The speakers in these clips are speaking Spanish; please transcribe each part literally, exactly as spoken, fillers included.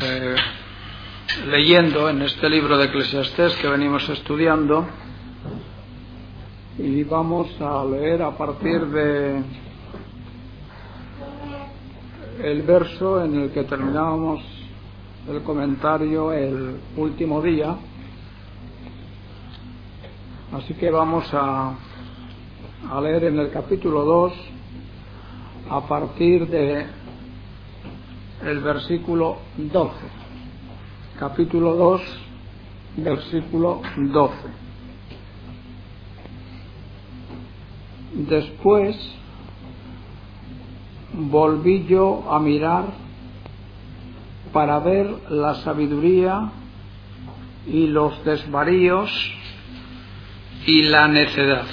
eh, leyendo en este libro de Eclesiastés que venimos estudiando, y vamos a leer a partir de el verso en el que terminábamos el comentario el último día. Así que vamos a, a leer en el capítulo dos a partir de el versículo doce. Capítulo dos, versículo doce. Después volví yo a mirar para ver la sabiduría y los desvaríos y la necedad.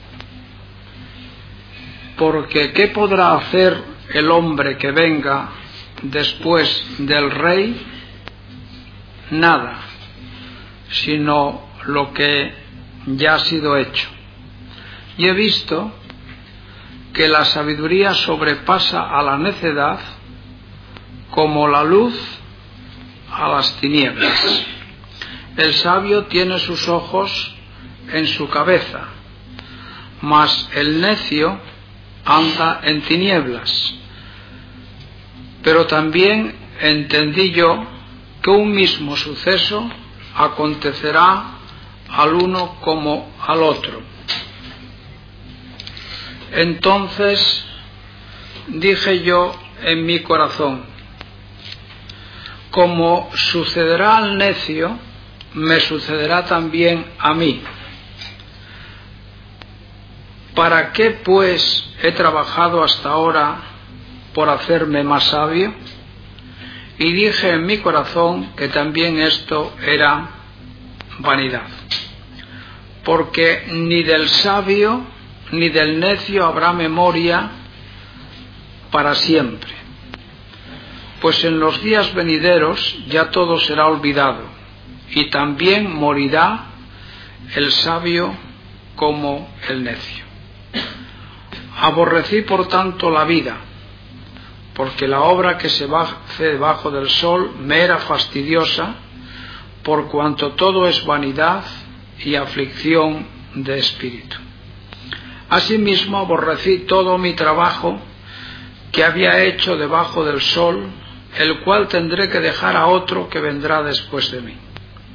Porque ¿qué podrá hacer el hombre que venga después del rey? Nada, sino lo que ya ha sido hecho. Y he visto que la sabiduría sobrepasa a la necedad como la luz a las tinieblas. El sabio tiene sus ojos en su cabeza, mas el necio anda en tinieblas. Pero también entendí yo que un mismo suceso acontecerá al uno como al otro. Entonces dije yo en mi corazón: como sucederá al necio, me sucederá también a mí. ¿Para qué pues he trabajado hasta ahora por hacerme más sabio? Y dije en mi corazón que también esto era vanidad, porque ni del sabio ni del necio habrá memoria para siempre, pues en los días venideros ya todo será olvidado, y también morirá el sabio como el necio. Aborrecí por tanto la vida, porque la obra que se hace debajo del sol me era fastidiosa, por cuanto todo es vanidad y aflicción de espíritu. Asimismo aborrecí todo mi trabajo que había hecho debajo del sol, el cual tendré que dejar a otro que vendrá después de mí.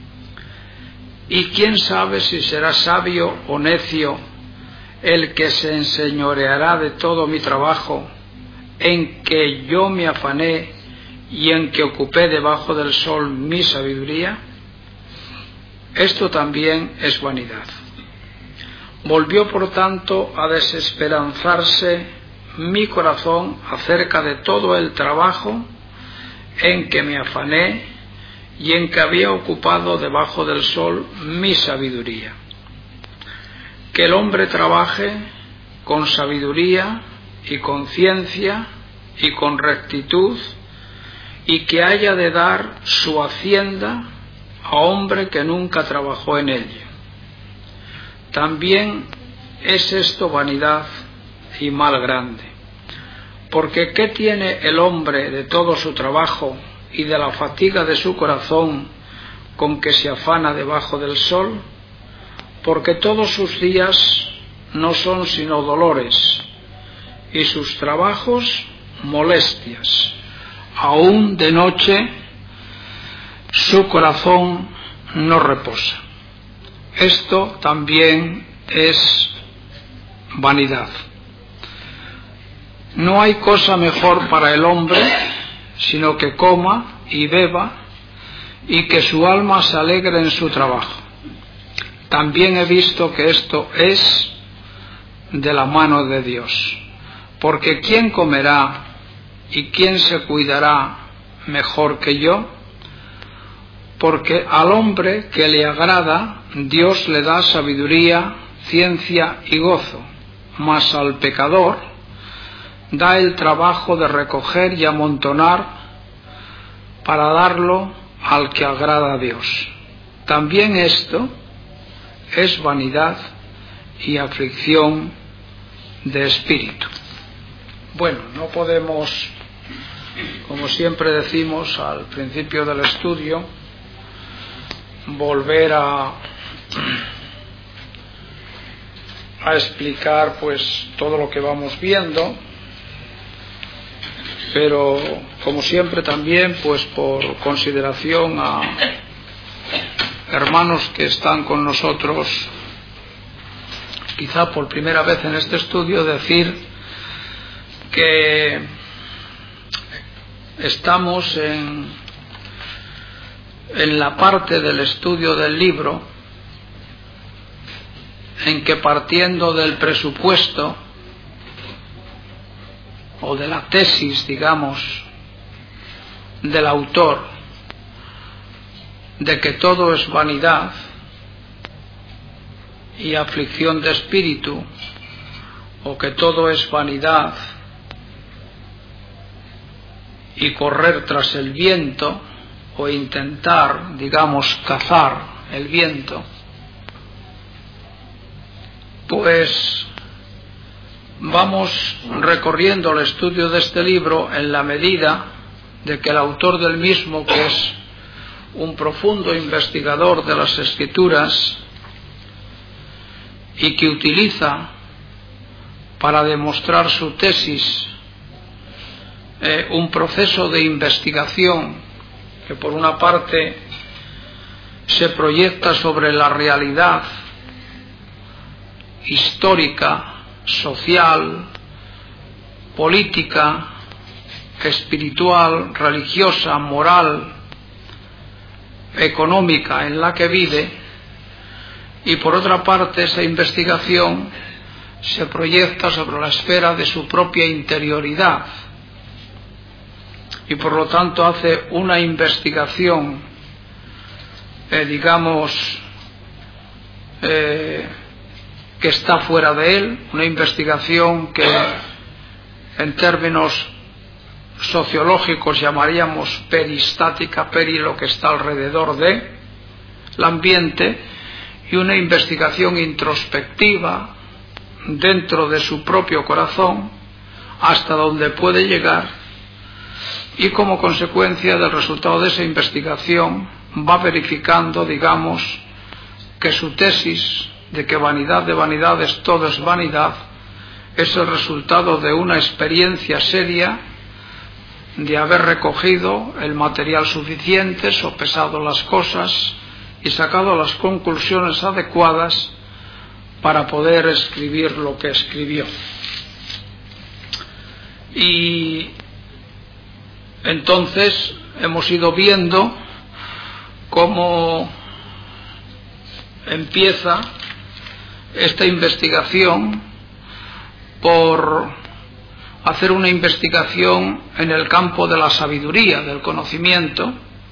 Y quién sabe si será sabio o necio el que se enseñoreará de todo mi trabajo, en que yo me afané y en que ocupé debajo del sol mi sabiduría. Esto también es vanidad. Volvió por tanto a desesperanzarse mi corazón acerca de todo el trabajo en que me afané y en que había ocupado debajo del sol mi sabiduría. Que el hombre trabaje con sabiduría y con ciencia y con rectitud, y que haya de dar su hacienda a hombre que nunca trabajó en ella. También es esto vanidad y mal grande, porque ¿qué tiene el hombre de todo su trabajo y de la fatiga de su corazón con que se afana debajo del sol? Porque todos sus días no son sino dolores, y sus trabajos molestias. Aún de noche su corazón no reposa. Esto también es vanidad. No hay cosa mejor para el hombre sino que coma y beba, y que su alma se alegre en su trabajo. También he visto que esto es de la mano de Dios. Porque ¿quién comerá y quién se cuidará mejor que yo? Porque al hombre que le agrada, Dios le da sabiduría, ciencia y gozo, mas al pecador da el trabajo de recoger y amontonar para darlo al que agrada a Dios. También esto es vanidad y aflicción de espíritu. Bueno, no podemos como siempre decimos al principio del estudio, volver a, a explicar pues todo lo que vamos viendo, pero como siempre también pues por consideración a hermanos que están con nosotros quizá por primera vez en este estudio, decir que estamos en, en la parte del estudio del libro en que, partiendo del presupuesto o de la tesis, digamos, del autor, de que todo es vanidad y aflicción de espíritu, o que todo es vanidad y correr tras el viento, o intentar, digamos, cazar el viento, pues vamos recorriendo el estudio de este libro en la medida de que el autor del mismo, que es un profundo investigador de las Escrituras y que utiliza para demostrar su tesis eh, un proceso de investigación que por una parte se proyecta sobre la realidad histórica, social, política, espiritual, religiosa, moral, económica en la que vive, y por otra parte esa investigación se proyecta sobre la esfera de su propia interioridad y por lo tanto hace una investigación eh, digamos eh, que está fuera de él, una investigación que en términos sociológicos llamaríamos peristática, peri lo que está alrededor de el ambiente, y una investigación introspectiva dentro de su propio corazón hasta donde puede llegar, y como consecuencia del resultado de esa investigación va verificando, digamos, que su tesis de que vanidad de vanidades todo es vanidad es el resultado de una experiencia seria de haber recogido el material suficiente, sopesado las cosas y sacado las conclusiones adecuadas para poder escribir lo que escribió. Y entonces hemos ido viendo cómo empieza esta investigación por hacer una investigación en el campo de la sabiduría, del conocimiento.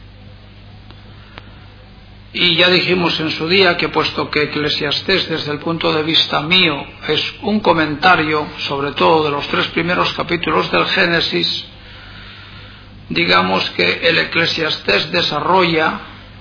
Y ya dijimos en su día que, puesto que Eclesiastés desde el punto de vista mío es un comentario sobre todo de los tres primeros capítulos del Génesis, digamos que el Eclesiastés desarrolla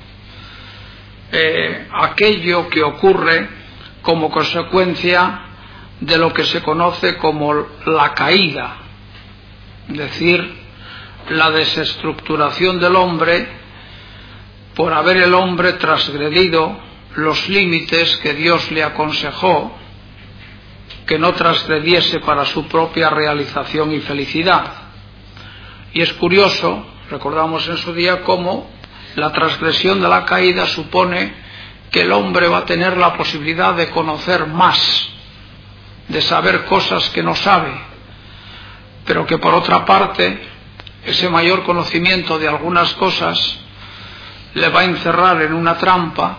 eh, aquello que ocurre como consecuencia de lo que se conoce como la caída, es decir, la desestructuración del hombre por haber el hombre transgredido los límites que Dios le aconsejó que no transgrediese para su propia realización y felicidad. Y es curioso, recordamos en su día, cómo la transgresión de la caída supone que el hombre va a tener la posibilidad de conocer más, de saber cosas que no sabe, pero que por otra parte ese mayor conocimiento de algunas cosas le va a encerrar en una trampa,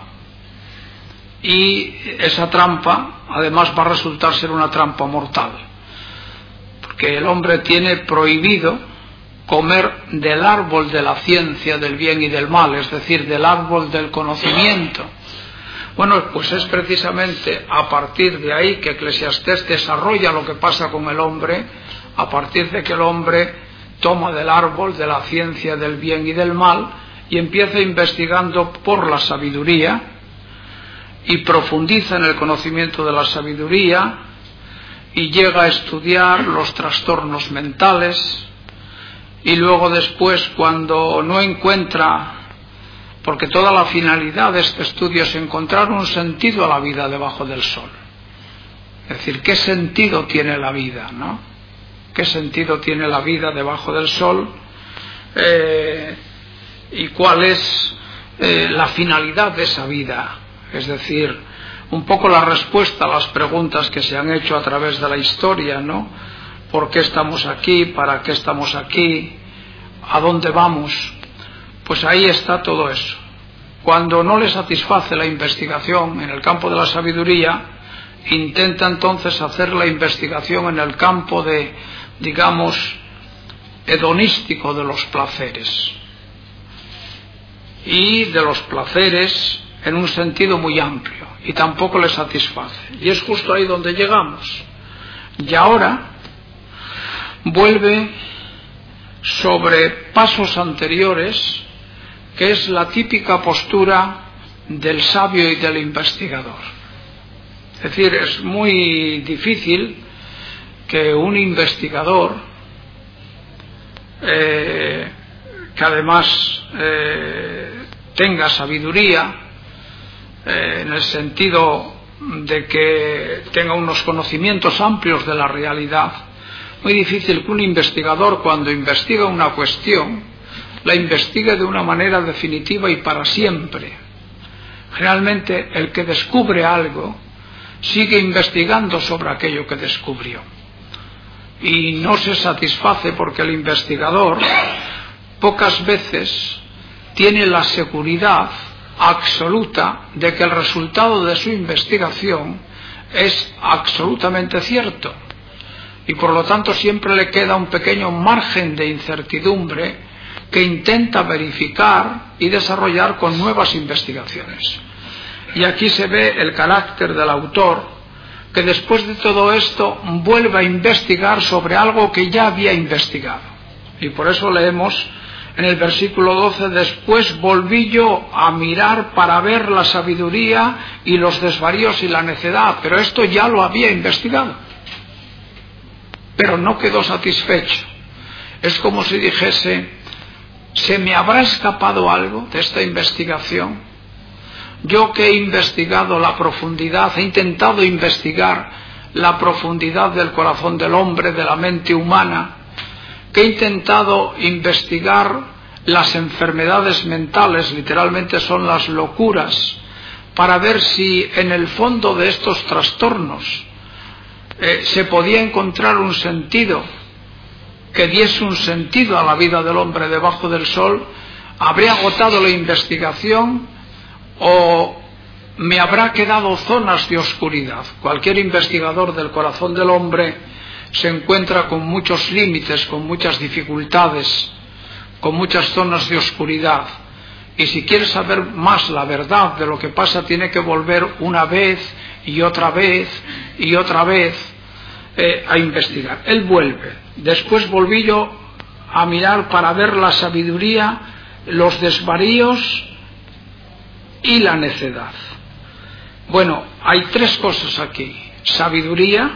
y esa trampa además va a resultar ser una trampa mortal, porque el hombre tiene prohibido comer del árbol de la ciencia del bien y del mal, es decir, del árbol del conocimiento. Bueno, pues es precisamente a partir de ahí que Eclesiastés desarrolla lo que pasa con el hombre, a partir de que el hombre toma del árbol de la ciencia del bien y del mal y empieza investigando por la sabiduría y profundiza en el conocimiento de la sabiduría y llega a estudiar los trastornos mentales y luego después, cuando no encuentra, porque toda la finalidad de este estudio es encontrar un sentido a la vida debajo del sol. Es decir, ¿qué sentido tiene la vida, no? ¿Qué sentido tiene la vida debajo del sol? Eh, ¿Y cuál es eh, la finalidad de esa vida? Es decir, un poco la respuesta a las preguntas que se han hecho a través de la historia, ¿no? ¿Por qué estamos aquí? ¿Para qué estamos aquí? ¿A dónde vamos? Pues ahí está todo eso. Cuando no le satisface la investigación en el campo de la sabiduría, intenta entonces hacer la investigación en el campo de, digamos, hedonístico de los placeres. Y de los placeres en un sentido muy amplio, y tampoco le satisface. Y es justo ahí donde llegamos. Y ahora vuelve sobre pasos anteriores, que es la típica postura del sabio y del investigador. Es decir, es muy difícil que un investigador, eh, que además eh, tenga sabiduría, eh, en el sentido de que tenga unos conocimientos amplios de la realidad, muy difícil que un investigador, cuando investiga una cuestión, la investigue de una manera definitiva y para siempre. Generalmente el que descubre algo sigue investigando sobre aquello que descubrió y no se satisface, porque el investigador pocas veces tiene la seguridad absoluta de que el resultado de su investigación es absolutamente cierto, y por lo tanto siempre le queda un pequeño margen de incertidumbre que intenta verificar y desarrollar con nuevas investigaciones. Y aquí se ve el carácter del autor, que después de todo esto vuelve a investigar sobre algo que ya había investigado. Y por eso leemos en el versículo doce: después volví yo a mirar para ver la sabiduría y los desvaríos y la necedad. Pero esto ya lo había investigado, pero no quedó satisfecho. Es como si dijese: ¿se me habrá escapado algo de esta investigación? Yo que he investigado la profundidad, he intentado investigar la profundidad del corazón del hombre, de la mente humana, que he intentado investigar las enfermedades mentales, literalmente son las locuras, para ver si en el fondo de estos trastornos eh, se podía encontrar un sentido que diese un sentido a la vida del hombre debajo del sol. ¿Habré agotado la investigación o me habrá quedado zonas de oscuridad? Cualquier investigador del corazón del hombre se encuentra con muchos límites, con muchas dificultades, con muchas zonas de oscuridad, y si quiere saber más la verdad de lo que pasa, tiene que volver una vez y otra vez y otra vez eh, a investigar. Él vuelve. Después volví yo a mirar para ver la sabiduría, los desvaríos y la necedad. Bueno, hay tres cosas aquí: sabiduría,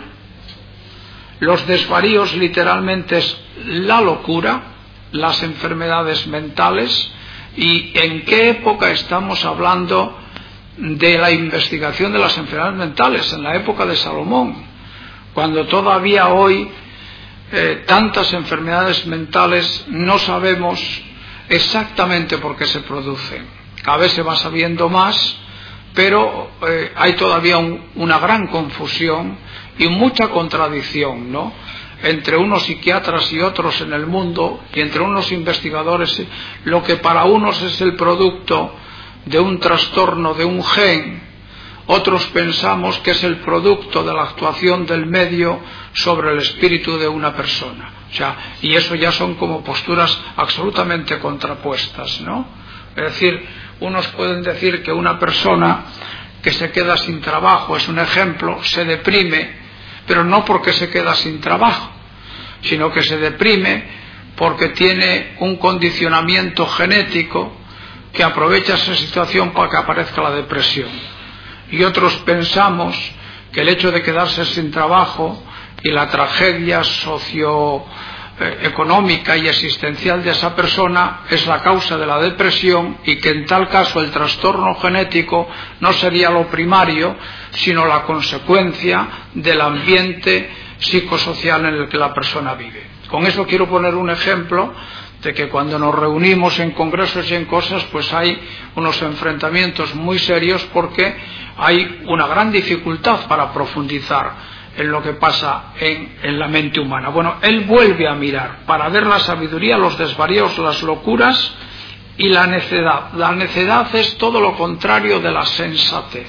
los desvaríos literalmente es la locura, las enfermedades mentales. ¿Y en qué época estamos hablando de la investigación de las enfermedades mentales? En la época de Salomón, cuando todavía hoy eh, tantas enfermedades mentales no sabemos exactamente por qué se producen. Cada vez se va sabiendo más, pero eh, hay todavía un, una gran confusión y mucha contradicción, ¿no?, entre unos psiquiatras y otros en el mundo, y entre unos investigadores. Lo que para unos es el producto de un trastorno de un gen, otros pensamos que es el producto de la actuación del medio sobre el espíritu de una persona. O sea, y eso ya son como posturas absolutamente contrapuestas, ¿no? Es decir, unos pueden decir que una persona que se queda sin trabajo, es un ejemplo, se deprime, pero no porque se queda sin trabajo, sino que se deprime porque tiene un condicionamiento genético que aprovecha esa situación para que aparezca la depresión. Y otros pensamos que el hecho de quedarse sin trabajo y la tragedia socio eh, económica y existencial de esa persona es la causa de la depresión, y que en tal caso el trastorno genético no sería lo primario, sino la consecuencia del ambiente psicosocial en el que la persona vive. Con eso quiero poner un ejemplo de que cuando nos reunimos en congresos y en cosas, pues hay unos enfrentamientos muy serios, porque hay una gran dificultad para profundizar en lo que pasa en, en la mente humana. Bueno, él vuelve a mirar para ver la sabiduría, los desvaríos, las locuras y la necedad. La necedad es todo lo contrario de la sensatez,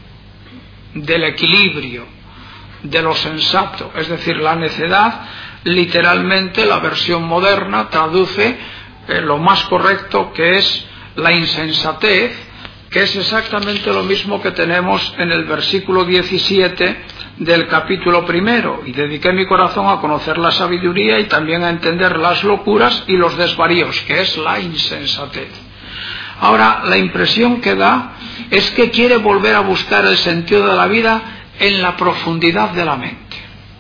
del equilibrio, de lo sensato. Es decir, la necedad, literalmente, la versión moderna traduce eh, lo más correcto, que es la insensatez, que es exactamente lo mismo que tenemos en el versículo diecisiete del capítulo primero. Y dediqué mi corazón a conocer la sabiduría y también a entender las locuras y los desvaríos, que es la insensatez. Ahora, la impresión que da es que quiere volver a buscar el sentido de la vida en la profundidad de la mente.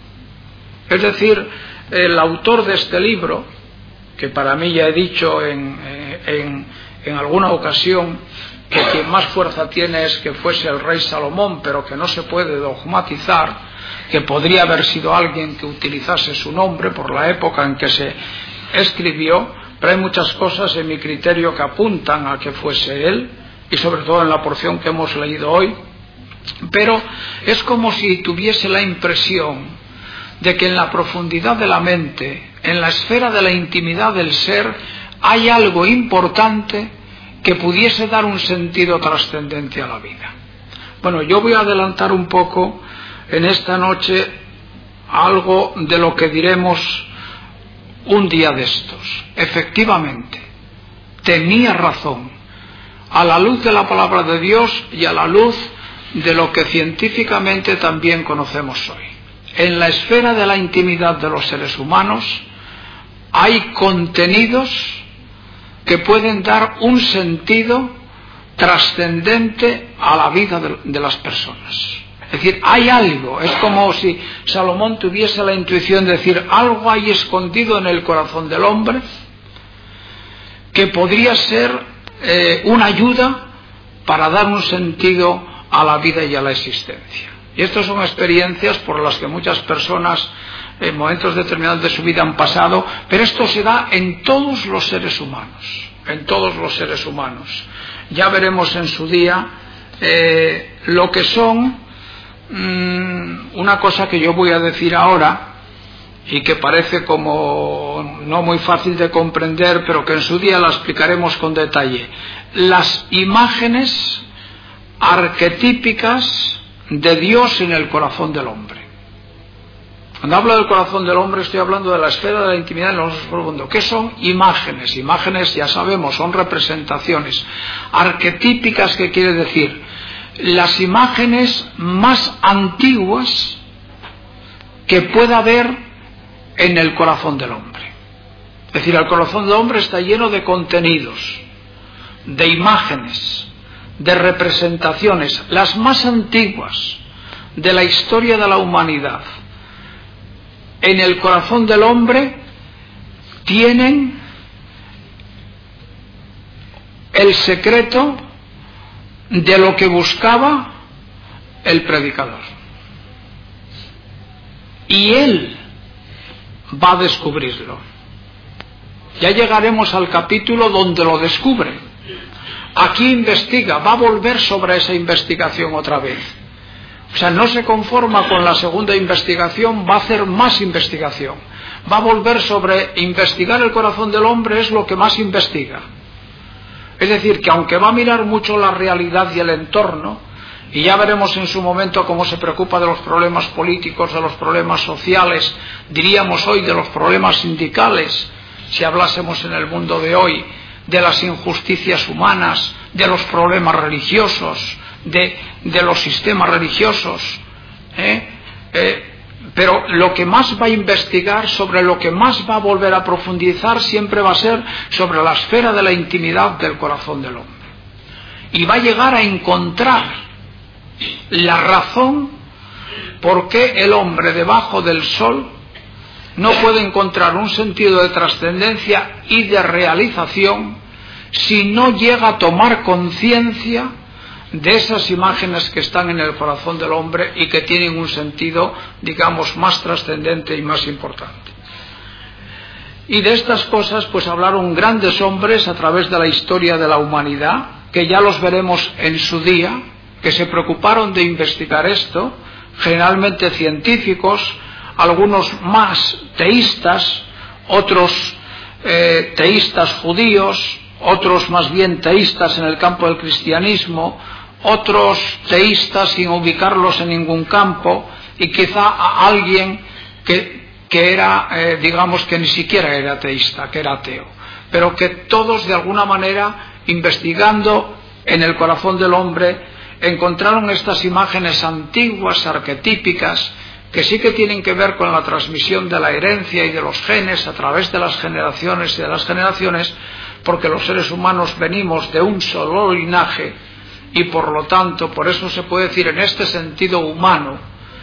Es decir, el autor de este libro, que para mí ya he dicho en, en, en alguna ocasión que quien más fuerza tiene es que fuese el rey Salomón, pero que no se puede dogmatizar, que podría haber sido alguien que utilizase su nombre por la época en que se escribió, pero hay muchas cosas en mi criterio que apuntan a que fuese él, y sobre todo en la porción que hemos leído hoy. Pero es como si tuviese la impresión de que en la profundidad de la mente, en la esfera de la intimidad del ser, hay algo importante que pudiese dar un sentido trascendente a la vida. Bueno, yo voy a adelantar un poco en esta noche algo de lo que diremos un día de estos. Efectivamente, tenía razón, a la luz de la palabra de Dios y a la luz de lo que científicamente también conocemos hoy. En la esfera de la intimidad de los seres humanos hay contenidos que pueden dar un sentido trascendente a la vida de, de las personas. Es decir, hay algo, es como si Salomón tuviese la intuición de decir, algo hay escondido en el corazón del hombre que podría ser eh, una ayuda para dar un sentido a la vida y a la existencia. Y estas son experiencias por las que muchas personas en momentos determinados de su vida han pasado, pero esto se da en todos los seres humanos, en todos los seres humanos. Ya veremos en su día eh, lo que son mmm, una cosa que yo voy a decir ahora y que parece como no muy fácil de comprender, pero que en su día la explicaremos con detalle. Las imágenes arquetípicas de Dios en el corazón del hombre. Cuando hablo del corazón del hombre estoy hablando de la esfera de la intimidad en lo más profundo. ¿Qué son imágenes? Imágenes, ya sabemos, son representaciones arquetípicas, que quiere decir las imágenes más antiguas que pueda haber en el corazón del hombre. Es decir, el corazón del hombre está lleno de contenidos, de imágenes, de representaciones, las más antiguas de la historia de la humanidad. En el corazón del hombre tienen el secreto de lo que buscaba el predicador. Y él va a descubrirlo. Ya llegaremos al capítulo donde lo descubre. Aquí investiga, va a volver sobre esa investigación otra vez. O sea, no se conforma con la segunda investigación, va a hacer más investigación. Va a volver sobre investigar el corazón del hombre, es lo que más investiga. Es decir, que aunque va a mirar mucho la realidad y el entorno, y ya veremos en su momento cómo se preocupa de los problemas políticos, de los problemas sociales, diríamos hoy de los problemas sindicales, si hablásemos en el mundo de hoy, de las injusticias humanas, de los problemas religiosos, de, de los sistemas religiosos, ¿eh? Eh, pero lo que más va a investigar, sobre lo que más va a volver a profundizar, siempre va a ser sobre la esfera de la intimidad del corazón del hombre. Y va a llegar a encontrar la razón por qué el hombre debajo del sol no puede encontrar un sentido de trascendencia y de realización si no llega a tomar conciencia de esas imágenes que están en el corazón del hombre y que tienen un sentido, digamos, más trascendente y más importante. Y de estas cosas pues hablaron grandes hombres a través de la historia de la humanidad, que ya los veremos en su día, que se preocuparon de investigar esto, generalmente científicos, algunos más teístas, otros eh, teístas judíos, otros más bien teístas en el campo del cristianismo, otros teístas sin ubicarlos en ningún campo, y quizá a alguien que, que era, eh, digamos que ni siquiera era teísta, que era ateo, pero que todos de alguna manera, investigando en el corazón del hombre, encontraron estas imágenes antiguas, arquetípicas, que sí que tienen que ver con la transmisión de la herencia y de los genes a través de las generaciones y de las generaciones, porque los seres humanos venimos de un solo linaje, y por lo tanto, por eso se puede decir en este sentido humano,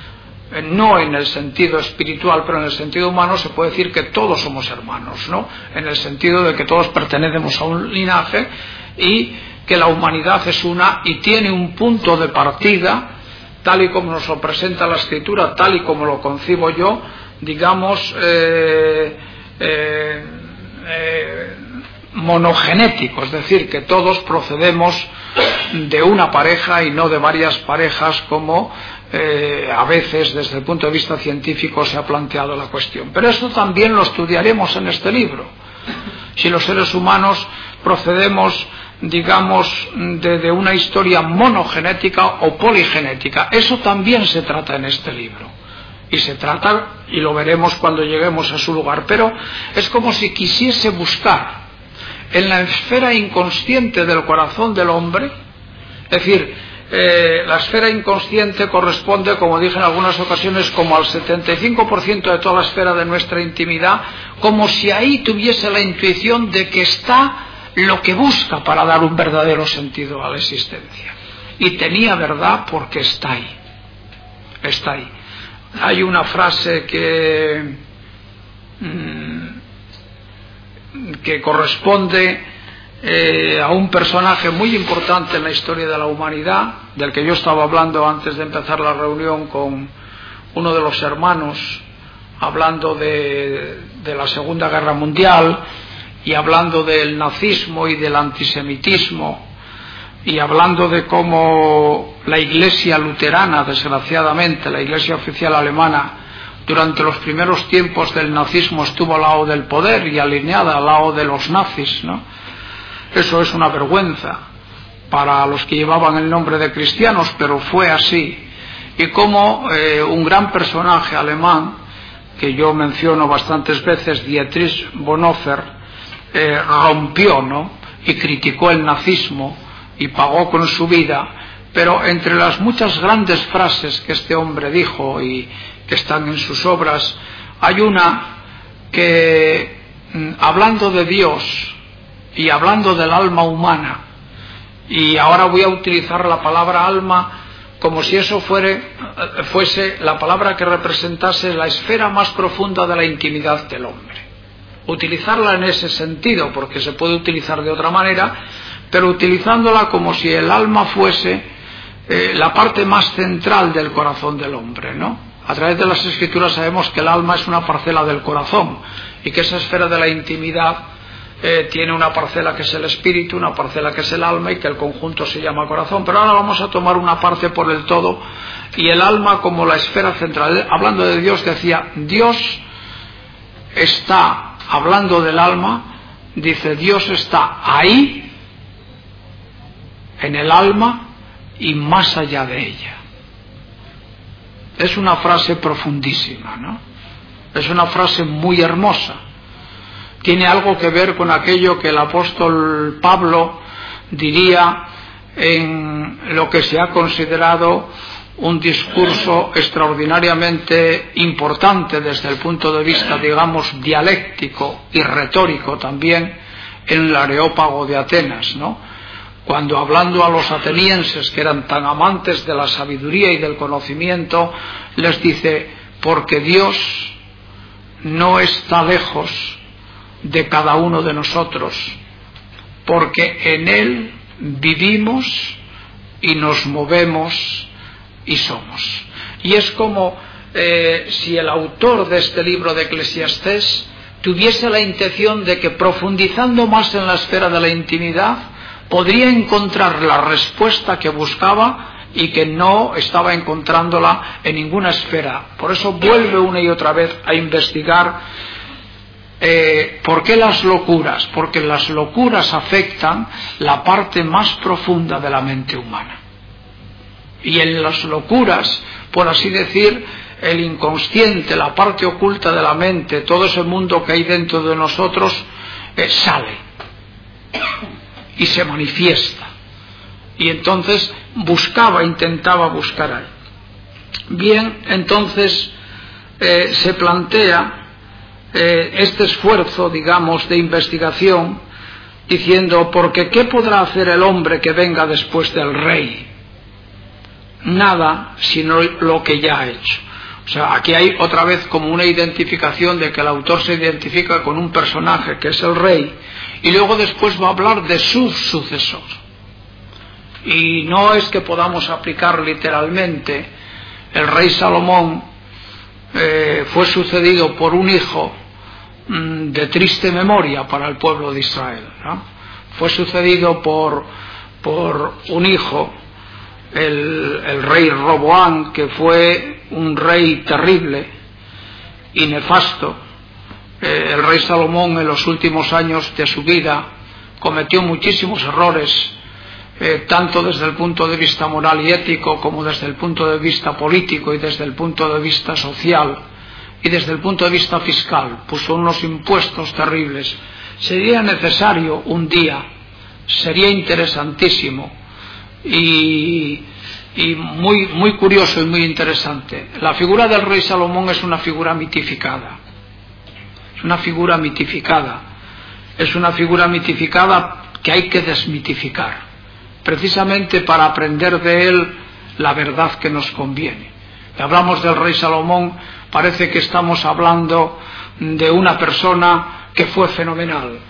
no en el sentido espiritual, pero en el sentido humano se puede decir que todos somos hermanos, ¿no? En el sentido de que todos pertenecemos a un linaje y que la humanidad es una y tiene un punto de partida, tal y como nos lo presenta la Escritura, tal y como lo concibo yo, digamos, eh, eh, eh, monogenético, es decir, que todos procedemos de una pareja y no de varias parejas, como eh, a veces desde el punto de vista científico se ha planteado la cuestión. Pero esto también lo estudiaremos en este libro. Si los seres humanos procedemos, digamos, de, de una historia monogenética o poligenética, eso también se trata en este libro. Y se trata, y lo veremos cuando lleguemos a su lugar, pero es como si quisiese buscar en la esfera inconsciente del corazón del hombre, es decir, eh, la esfera inconsciente corresponde, como dije en algunas ocasiones, como al setenta y cinco por ciento de toda la esfera de nuestra intimidad, como si ahí tuviese la intuición de que está lo que busca para dar un verdadero sentido a la existencia. Y tenía verdad porque está ahí, está ahí. Hay una frase que... Mmm, que corresponde eh, a un personaje muy importante en la historia de la humanidad, del que yo estaba hablando antes de empezar la reunión con uno de los hermanos, hablando de, de la Segunda Guerra Mundial y hablando del nazismo y del antisemitismo y hablando de cómo la Iglesia luterana, desgraciadamente, la Iglesia oficial alemana, durante los primeros tiempos del nazismo estuvo al lado del poder y alineada al lado de los nazis, ¿no? Eso es una vergüenza para los que llevaban el nombre de cristianos, pero fue así. Y como eh, un gran personaje alemán, que yo menciono bastantes veces, Dietrich Bonhoeffer, eh, rompió, ¿no? Y criticó el nazismo y pagó con su vida, pero entre las muchas grandes frases que este hombre dijo y que están en sus obras, hay una que, hablando de Dios y hablando del alma humana, y ahora voy a utilizar la palabra alma como si eso fuere, fuese la palabra que representase la esfera más profunda de la intimidad del hombre. Utilizarla en ese sentido, porque se puede utilizar de otra manera, pero utilizándola como si el alma fuese eh, la parte más central del corazón del hombre, ¿no? A través de las Escrituras sabemos que el alma es una parcela del corazón y que esa esfera de la intimidad eh, tiene una parcela que es el espíritu, una parcela que es el alma y que el conjunto se llama corazón. Pero ahora vamos a tomar una parte por el todo y el alma como la esfera central. Hablando de Dios, decía, Dios está, hablando del alma, dice, Dios está ahí, en el alma y más allá de ella. Es una frase profundísima, ¿no? Es una frase muy hermosa. Tiene algo que ver con aquello que el apóstol Pablo diría en lo que se ha considerado un discurso extraordinariamente importante desde el punto de vista, digamos, dialéctico y retórico también, en el Areópago de Atenas, ¿no? Cuando, hablando a los atenienses, que eran tan amantes de la sabiduría y del conocimiento, les dice, porque Dios no está lejos de cada uno de nosotros, porque en Él vivimos y nos movemos y somos. Y es como eh, si el autor de este libro de Eclesiastés tuviese la intención de que, profundizando más en la esfera de la intimidad, podría encontrar la respuesta que buscaba y que no estaba encontrándola en ninguna esfera. Por eso vuelve una y otra vez a investigar eh, ¿por qué las locuras? Porque las locuras afectan la parte más profunda de la mente humana. Y en las locuras, por así decir, el inconsciente, la parte oculta de la mente, todo ese mundo que hay dentro de nosotros, eh, sale y se manifiesta. Y entonces buscaba, intentaba buscar ahí. Bien, entonces eh, se plantea eh, este esfuerzo, digamos, de investigación, diciendo, porque ¿qué podrá hacer el hombre que venga después del rey? Nada, sino lo que ya ha hecho. O sea, aquí hay otra vez como una identificación de que el autor se identifica con un personaje que es el rey, y luego después va a hablar de su sucesor. Y no es que podamos aplicar literalmente, el rey Salomón eh, fue sucedido por un hijo mmm, de triste memoria para el pueblo de Israel, ¿no? Fue sucedido por, por un hijo, el, el rey Roboán, que fue un rey terrible y nefasto. Eh, el rey Salomón en los últimos años de su vida cometió muchísimos errores, eh, tanto desde el punto de vista moral y ético como desde el punto de vista político y desde el punto de vista social y desde el punto de vista fiscal. Puso unos impuestos terribles. Sería necesario un día, sería interesantísimo y, y muy, muy curioso y muy interesante. La figura del rey Salomón es una figura mitificada. Es una figura mitificada. Es una figura mitificada que hay que desmitificar, precisamente para aprender de él la verdad que nos conviene. Si hablamos del rey Salomón, parece que estamos hablando de una persona que fue fenomenal.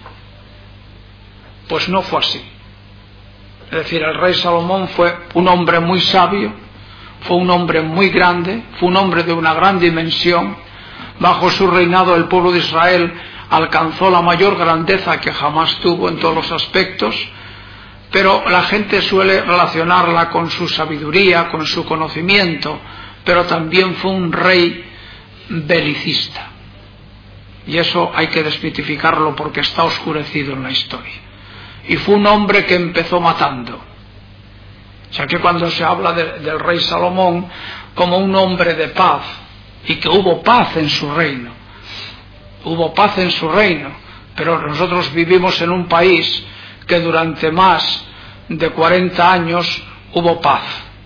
Pues no fue así. Es decir, el rey Salomón fue un hombre muy sabio, fue un hombre muy grande, fue un hombre de una gran dimensión. Bajo su reinado el pueblo de Israel alcanzó la mayor grandeza que jamás tuvo en todos los aspectos, pero la gente suele relacionarla con su sabiduría, con su conocimiento, pero también fue un rey belicista. Y eso hay que desmitificarlo porque está oscurecido en la historia. Y fue un hombre que empezó matando. O sea que cuando se habla de, del rey Salomón como un hombre de paz, y que hubo paz en su reino, hubo paz en su reino, pero nosotros vivimos en un país que durante más de cuarenta años hubo paz,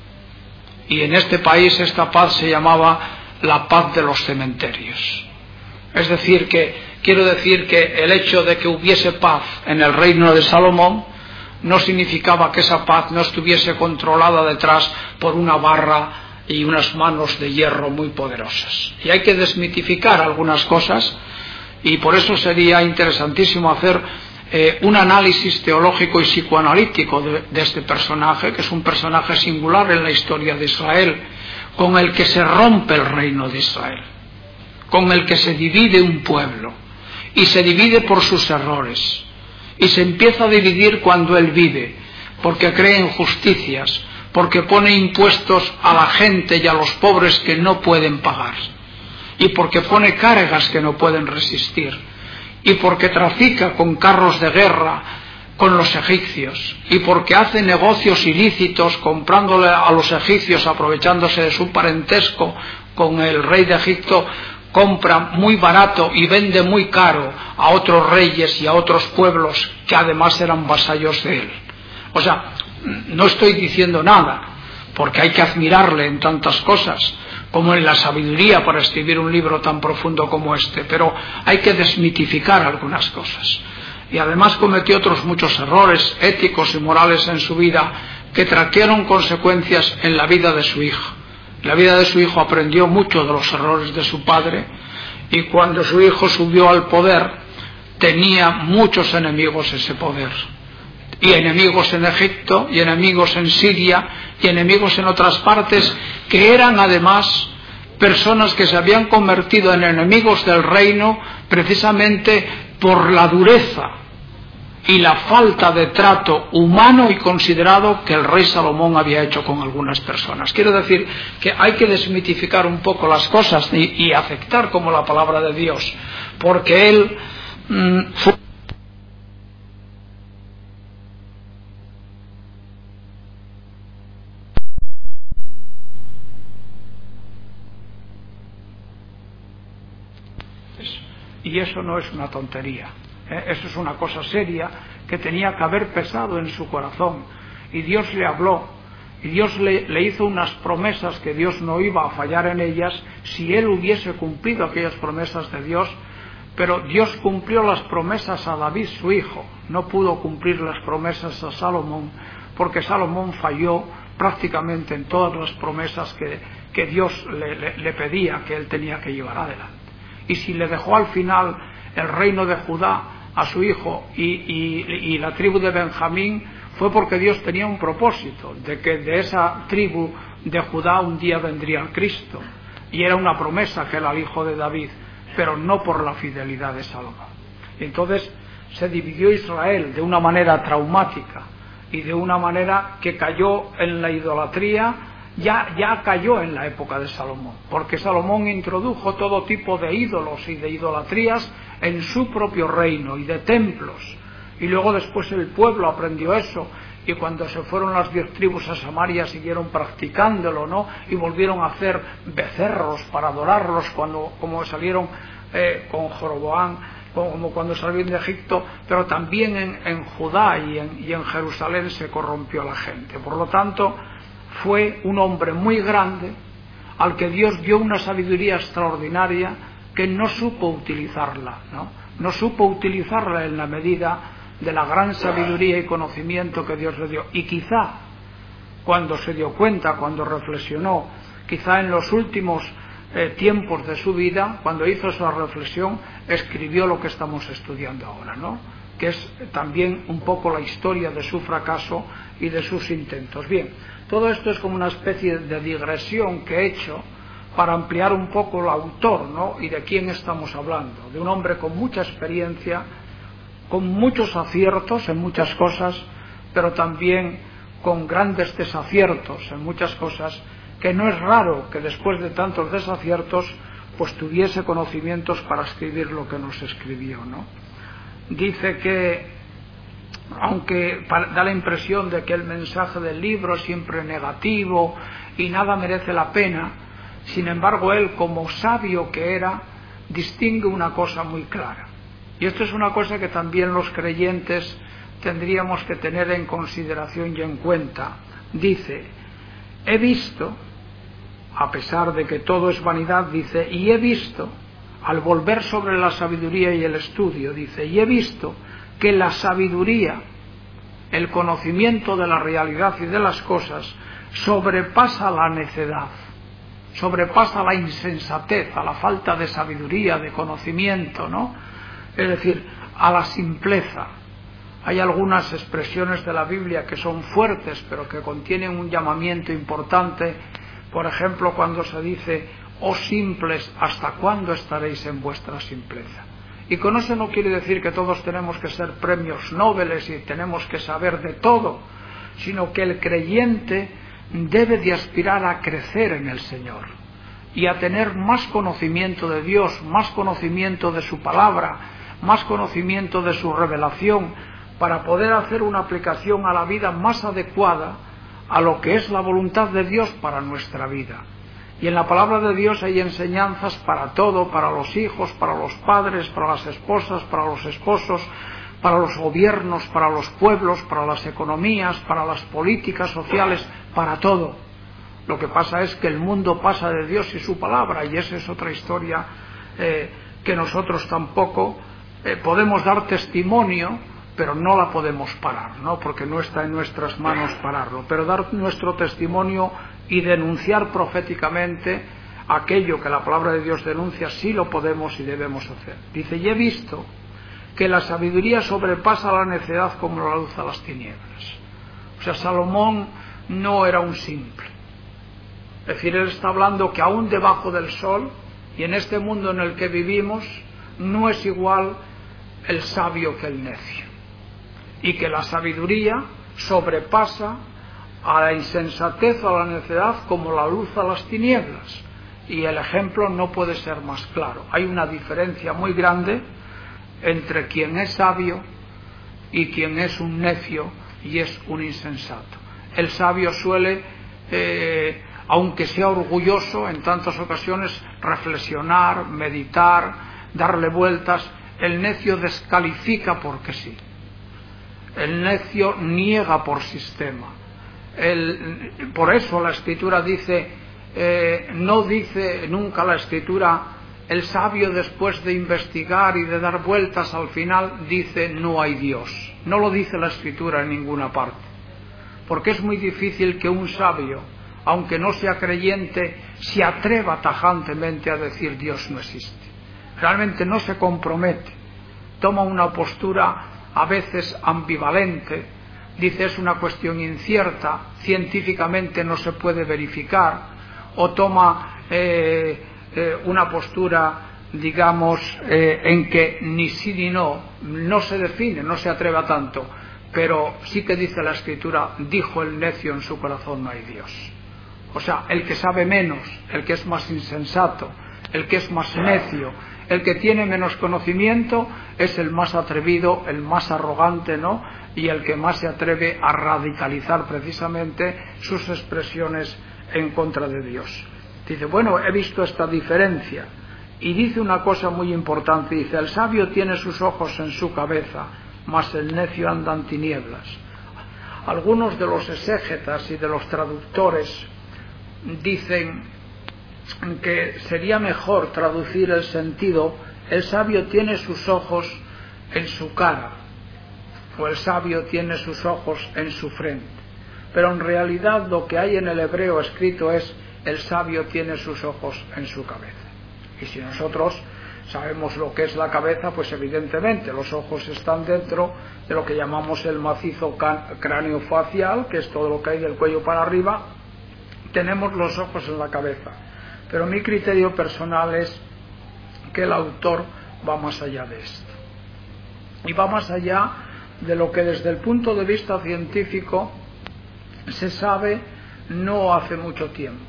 y en este país esta paz se llamaba la paz de los cementerios. Es decir, que quiero decir que el hecho de que hubiese paz en el reino de Salomón no significaba que esa paz no estuviese controlada detrás por una barra y unas manos de hierro muy poderosas. Y hay que desmitificar algunas cosas, y por eso sería interesantísimo hacer eh, un análisis teológico y psicoanalítico de, de este personaje, que es un personaje singular en la historia de Israel, con el que se rompe el reino de Israel, con el que se divide un pueblo, y se divide por sus errores, y se empieza a dividir cuando él vive, porque cree injusticias, porque pone impuestos a la gente y a los pobres que no pueden pagar, y porque pone cargas que no pueden resistir, y porque trafica con carros de guerra con los egipcios, y porque hace negocios ilícitos comprándole a los egipcios, aprovechándose de su parentesco con el rey de Egipto, compra muy barato y vende muy caro a otros reyes y a otros pueblos que además eran vasallos de él. O sea, no estoy diciendo nada, porque hay que admirarle en tantas cosas, como en la sabiduría para escribir un libro tan profundo como este, pero hay que desmitificar algunas cosas. Y además cometió otros muchos errores éticos y morales en su vida que trajeron consecuencias en la vida de su hijo. En la vida de su hijo aprendió mucho de los errores de su padre, y cuando su hijo subió al poder tenía muchos enemigos ese poder, y enemigos en Egipto, y enemigos en Siria, y enemigos en otras partes, que eran además personas que se habían convertido en enemigos del reino precisamente por la dureza y la falta de trato humano y considerado que el rey Salomón había hecho con algunas personas. Quiero decir que hay que desmitificar un poco las cosas y, y aceptar como la palabra de Dios, porque él mmm, fue y eso no es una tontería, ¿eh? Eso es una cosa seria que tenía que haber pesado en su corazón, y Dios le habló, y Dios le, le hizo unas promesas que Dios no iba a fallar en ellas si él hubiese cumplido aquellas promesas de Dios. Pero Dios cumplió las promesas a David su hijo, no pudo cumplir las promesas a Salomón, porque Salomón falló prácticamente en todas las promesas que, que Dios le, le, le pedía que él tenía que llevar adelante. Y si le dejó al final el reino de Judá a su hijo y, y, y la tribu de Benjamín, fue porque Dios tenía un propósito, de que de esa tribu de Judá un día vendría el Cristo, y era una promesa que era el hijo de David, pero no por la fidelidad de Salomón. Entonces se dividió Israel de una manera traumática y de una manera que cayó en la idolatría. Ya, ya cayó en la época de Salomón, porque Salomón introdujo todo tipo de ídolos y de idolatrías en su propio reino y de templos, y luego después el pueblo aprendió eso, y cuando se fueron las diez tribus a Samaria siguieron practicándolo, ¿no? Y volvieron a hacer becerros para adorarlos, cuando, como salieron eh, con Jeroboam, como cuando salieron de Egipto, pero también en, en Judá y en, y en Jerusalén se corrompió la gente. Por lo tanto, fue un hombre muy grande al que Dios dio una sabiduría extraordinaria que no supo utilizarla, ¿no? No supo utilizarla en la medida de la gran sabiduría y conocimiento que Dios le dio. Y quizá, cuando se dio cuenta, cuando reflexionó, quizá en los últimos eh, tiempos de su vida, cuando hizo esa reflexión, escribió lo que estamos estudiando ahora, ¿no? Que es también un poco la historia de su fracaso y de sus intentos. Bien, todo esto es como una especie de digresión que he hecho para ampliar un poco el autor, ¿no? Y de quién estamos hablando, de un hombre con mucha experiencia, con muchos aciertos en muchas cosas, pero también con grandes desaciertos en muchas cosas, que no es raro que después de tantos desaciertos pues tuviese conocimientos para escribir lo que nos escribió, ¿no? Dice que, aunque da la impresión de que el mensaje del libro es siempre negativo y nada merece la pena, sin embargo él, como sabio que era, distingue una cosa muy clara. Y esto es una cosa que también los creyentes tendríamos que tener en consideración y en cuenta. Dice, he visto, a pesar de que todo es vanidad, dice, y he visto, al volver sobre la sabiduría y el estudio, dice, y he visto que la sabiduría, el conocimiento de la realidad y de las cosas, sobrepasa la necedad, sobrepasa la insensatez, a la falta de sabiduría, de conocimiento, ¿no? Es decir, a la simpleza. Hay algunas expresiones de la Biblia que son fuertes, pero que contienen un llamamiento importante. Por ejemplo, cuando se dice, oh simples, ¿hasta cuándo estaréis en vuestra simpleza? Y con eso no quiere decir que todos tenemos que ser premios Nobel y tenemos que saber de todo, sino que el creyente debe de aspirar a crecer en el Señor y a tener más conocimiento de Dios, más conocimiento de su palabra, más conocimiento de su revelación, para poder hacer una aplicación a la vida más adecuada a lo que es la voluntad de Dios para nuestra vida. Y en la palabra de Dios hay enseñanzas para todo, para los hijos, para los padres, para las esposas, para los esposos, para los gobiernos, para los pueblos, para las economías, para las políticas sociales, para todo. Lo que pasa es que el mundo pasa de Dios y su palabra, y esa es otra historia eh, que nosotros tampoco eh, podemos dar testimonio, pero no la podemos parar, ¿no? Porque no está en nuestras manos pararlo, pero dar nuestro testimonio y denunciar proféticamente aquello que la palabra de Dios denuncia, sí lo podemos y debemos hacer. Dice, y he visto que la sabiduría sobrepasa la necedad como la luz a las tinieblas. O sea, Salomón no era un simple. Es decir, él está hablando que aún debajo del sol y en este mundo en el que vivimos no es igual el sabio que el necio, y que la sabiduría sobrepasa a la insensatez o a la necedad como la luz a las tinieblas, y el ejemplo no puede ser más claro. Hay una diferencia muy grande entre quien es sabio y quien es un necio y es un insensato. El sabio suele, eh, aunque sea orgulloso en tantas ocasiones, reflexionar, meditar, darle vueltas. El necio descalifica porque sí. El necio niega por sistema. El, por eso la Escritura dice, eh, no dice nunca la Escritura, el sabio después de investigar y de dar vueltas al final dice no hay Dios. No lo dice la Escritura en ninguna parte. Porque es muy difícil que un sabio, aunque no sea creyente, se atreva tajantemente a decir Dios no existe. Realmente no se compromete, toma una postura a veces ambivalente, dice es una cuestión incierta, científicamente no se puede verificar, o toma eh, eh, una postura, digamos, eh, en que ni sí ni no, no se define, no se atreve a tanto, pero sí que dice la Escritura, dijo el necio en su corazón no hay Dios. O sea, el que sabe menos, el que es más insensato, el que es más necio, el que tiene menos conocimiento es el más atrevido, el más arrogante, ¿no? Y el que más se atreve a radicalizar precisamente sus expresiones en contra de Dios. Dice, bueno, he visto esta diferencia. Y dice una cosa muy importante, dice, el sabio tiene sus ojos en su cabeza, mas el necio anda en tinieblas. Algunos de los exégetas y de los traductores dicen que sería mejor traducir el sentido, el sabio tiene sus ojos en su cara, o el sabio tiene sus ojos en su frente. Pero en realidad lo que hay en el hebreo escrito es, el sabio tiene sus ojos en su cabeza. Y si nosotros sabemos lo que es la cabeza, pues evidentemente los ojos están dentro de lo que llamamos el macizo cráneo-facial, que es todo lo que hay del cuello para arriba. Tenemos los ojos en la cabeza. Pero mi criterio personal es que el autor va más allá de esto. Y va más allá de lo que desde el punto de vista científico se sabe no hace mucho tiempo.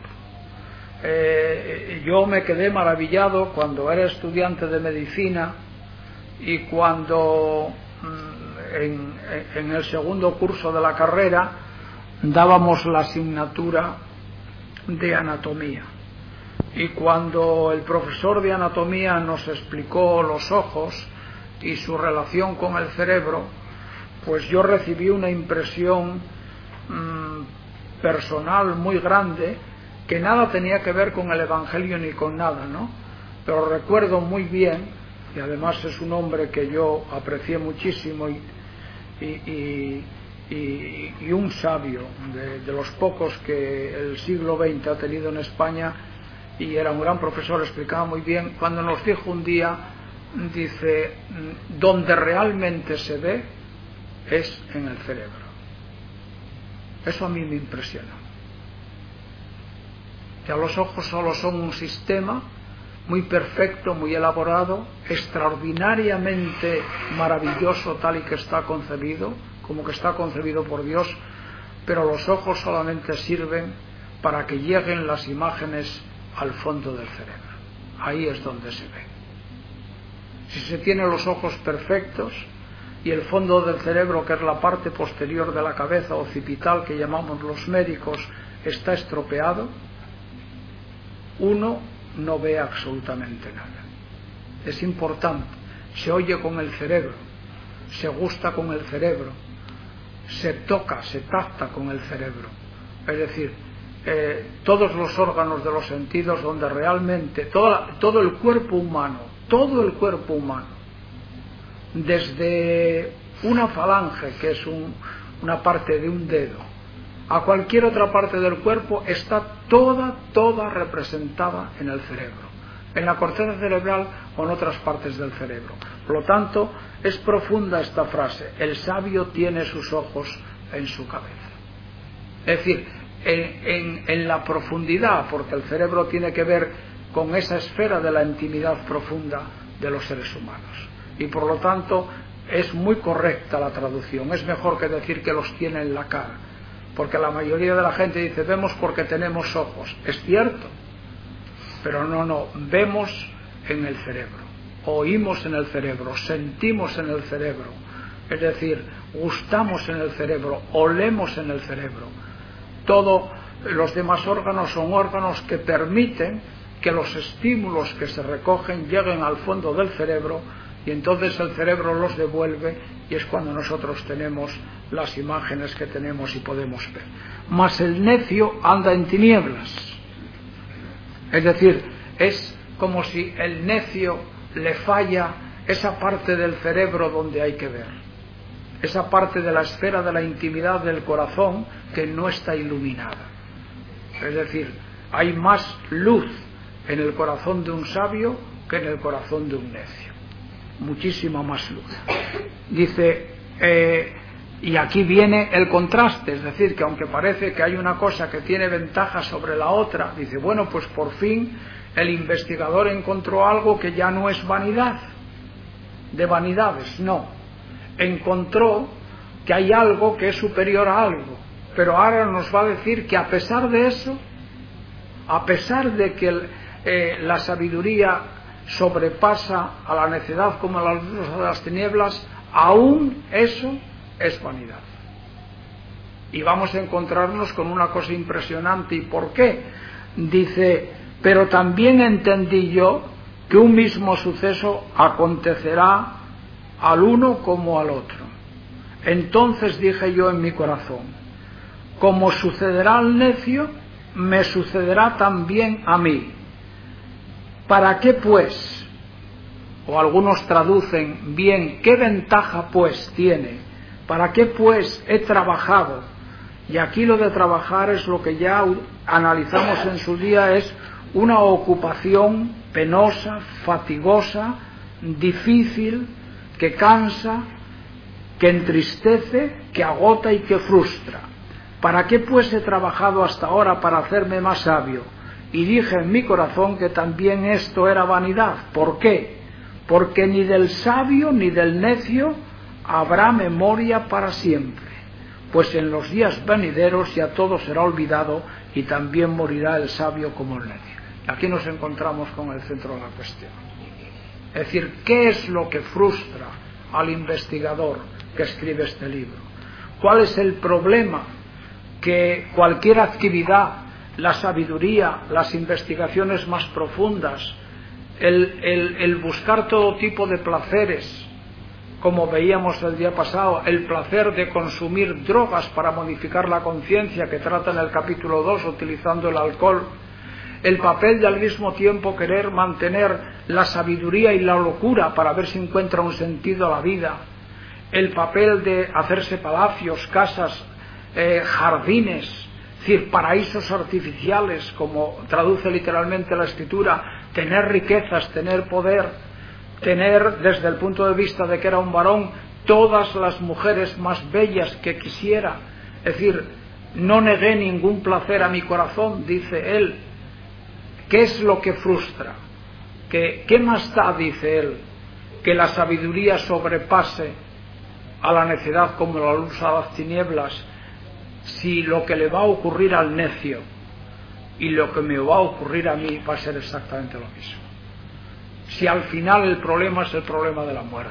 Eh, yo me quedé maravillado cuando era estudiante de medicina y cuando en, en el segundo curso de la carrera dábamos la asignatura de anatomía. Y cuando el profesor de anatomía nos explicó los ojos y su relación con el cerebro, pues yo recibí una impresión mmm, personal muy grande, que nada tenía que ver con el Evangelio ni con nada, ¿no? Pero recuerdo muy bien, y además es un hombre que yo aprecié muchísimo y, y, y, y, y un sabio de, de los pocos que el siglo veinte ha tenido en España, y era un gran profesor, explicaba muy bien, cuando nos dijo un día, dice, donde realmente se ve es en el cerebro. Eso a mí me impresiona. Ya los ojos solo son un sistema muy perfecto, muy elaborado, extraordinariamente maravilloso tal y que está concebido, como que está concebido por Dios, pero los ojos solamente sirven para que lleguen las imágenes al fondo del cerebro. Ahí es donde se ve. Si se tienen los ojos perfectos y el fondo del cerebro, que es la parte posterior de la cabeza occipital que llamamos los médicos, está estropeado, uno no ve absolutamente nada. Es importante, se oye con el cerebro, se gusta con el cerebro, se toca, se tacta con el cerebro. Es decir, eh, todos los órganos de los sentidos donde realmente toda, todo el cuerpo humano, todo el cuerpo humano, desde una falange, que es un, una parte de un dedo, a cualquier otra parte del cuerpo, está toda, toda representada en el cerebro, en la corteza cerebral o en otras partes del cerebro. Por lo tanto, es profunda esta frase: el sabio tiene sus ojos en su cabeza. Es decir, en, en, en la profundidad, porque el cerebro tiene que ver con esa esfera de la intimidad profunda de los seres humanos. Y por lo tanto, es muy correcta la traducción. Es mejor que decir que los tiene en la cara, porque la mayoría de la gente dice: vemos porque tenemos ojos. Es cierto, pero no, no, vemos en el cerebro, oímos en el cerebro, sentimos en el cerebro, es decir, gustamos en el cerebro, olemos en el cerebro. Todos los demás órganos son órganos que permiten que los estímulos que se recogen lleguen al fondo del cerebro, y entonces el cerebro los devuelve, y es cuando nosotros tenemos las imágenes que tenemos y podemos ver. Mas el necio anda en tinieblas. Es decir, es como si el necio le falla esa parte del cerebro donde hay que ver, esa parte de la esfera de la intimidad del corazón que no está iluminada. Es decir, hay más luz en el corazón de un sabio que en el corazón de un necio, muchísima más luz. Dice, eh, y aquí viene el contraste, es decir, que aunque parece que hay una cosa que tiene ventaja sobre la otra, dice, bueno, pues por fin el investigador encontró algo que ya no es vanidad, de vanidades, no, encontró que hay algo que es superior a algo, pero ahora nos va a decir que a pesar de eso, a pesar de que el, eh, la sabiduría sobrepasa a la necedad como a la luz de las tinieblas, aún eso es vanidad. Y vamos a encontrarnos con una cosa impresionante. ¿Y por qué? Dice, pero también entendí yo que un mismo suceso acontecerá al uno como al otro. Entonces dije yo en mi corazón, como sucederá al necio, me sucederá también a mí. ¿Para qué pues? O algunos traducen bien, ¿qué ventaja pues tiene? ¿Para qué pues he trabajado? Y aquí lo de trabajar es lo que ya analizamos en su día, es una ocupación penosa, fatigosa, difícil, que cansa, que entristece, que agota y que frustra. ¿Para qué pues he trabajado hasta ahora para hacerme más sabio? Y dije en mi corazón que también esto era vanidad. ¿Por qué? Porque ni del sabio ni del necio habrá memoria para siempre, pues en los días venideros ya todo será olvidado y también morirá el sabio como el necio. Aquí nos encontramos con el centro de la cuestión. Es decir, ¿qué es lo que frustra al investigador que escribe este libro? ¿Cuál es el problema? Que cualquier actividad, la sabiduría, las investigaciones más profundas, el, el, el buscar todo tipo de placeres, como veíamos el día pasado, el placer de consumir drogas para modificar la conciencia, que trata en el capítulo dos, utilizando el alcohol, el papel de al mismo tiempo querer mantener la sabiduría y la locura para ver si encuentra un sentido a la vida, el papel de hacerse palacios, casas, eh, jardines, es decir, paraísos artificiales, como traduce literalmente la escritura, tener riquezas, tener poder, tener desde el punto de vista de que era un varón todas las mujeres más bellas que quisiera. Es decir, no negué ningún placer a mi corazón, dice él. ¿Qué es lo que frustra? ¿Qué, qué más da, dice él, que la sabiduría sobrepase a la necedad como la luz a las tinieblas, si lo que le va a ocurrir al necio y lo que me va a ocurrir a mí va a ser exactamente lo mismo? Si al final el problema es el problema de la muerte,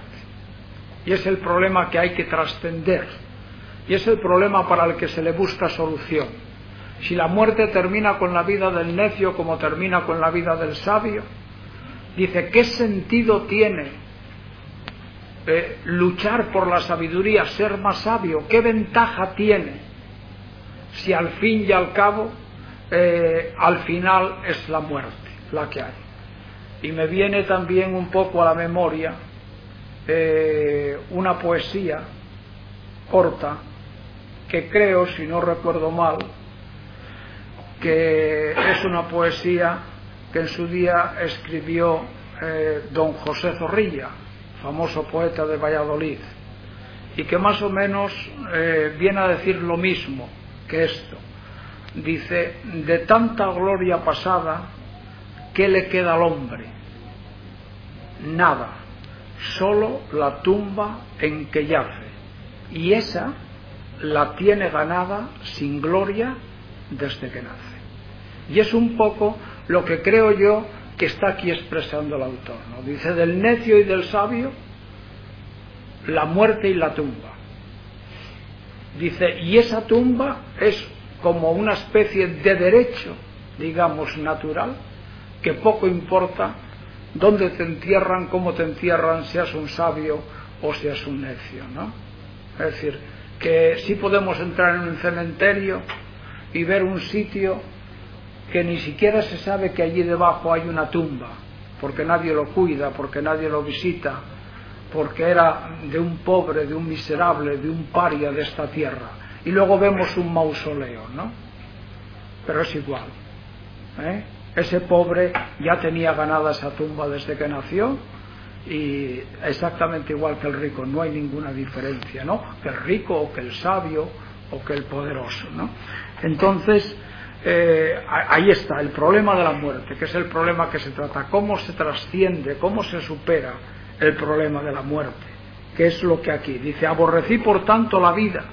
y es el problema que hay que trascender, y es el problema para el que se le busca solución. Si la muerte termina con la vida del necio como termina con la vida del sabio, dice, ¿qué sentido tiene eh, luchar por la sabiduría, ser más sabio? ¿Qué ventaja tiene si al fin y al cabo eh, al final es la muerte la que hay? Y me viene también un poco a la memoria eh, una poesía corta que creo, si no recuerdo mal, que es una poesía que en su día escribió eh, don José Zorrilla, famoso poeta de Valladolid, y que más o menos eh, viene a decir lo mismo que esto. Dice: de tanta gloria pasada, ¿qué le queda al hombre? Nada, solo la tumba en que yace, y esa la tiene ganada sin gloria desde que nace. Y es un poco lo que creo yo que está aquí expresando el autor, ¿no? Dice: del necio y del sabio, la muerte y la tumba. Dice: y esa tumba es como una especie de derecho, digamos, natural, que poco importa dónde te entierran, cómo te entierran, seas un sabio o seas un necio, ¿no? Es decir, que sí podemos entrar en un cementerio y ver un sitio que ni siquiera se sabe que allí debajo hay una tumba, porque nadie lo cuida, porque nadie lo visita, porque era de un pobre, de un miserable, de un paria de esta tierra. Y luego vemos un mausoleo, ¿no? Pero es igual, ¿eh? Ese pobre ya tenía ganada esa tumba desde que nació, y exactamente igual que el rico, no hay ninguna diferencia, ¿no? Que el rico o que el sabio o que el poderoso, ¿no? Entonces, eh, ahí está el problema de la muerte, que es el problema que se trata, cómo se trasciende, cómo se supera el problema de la muerte, que es lo que aquí dice: aborrecí por tanto la vida,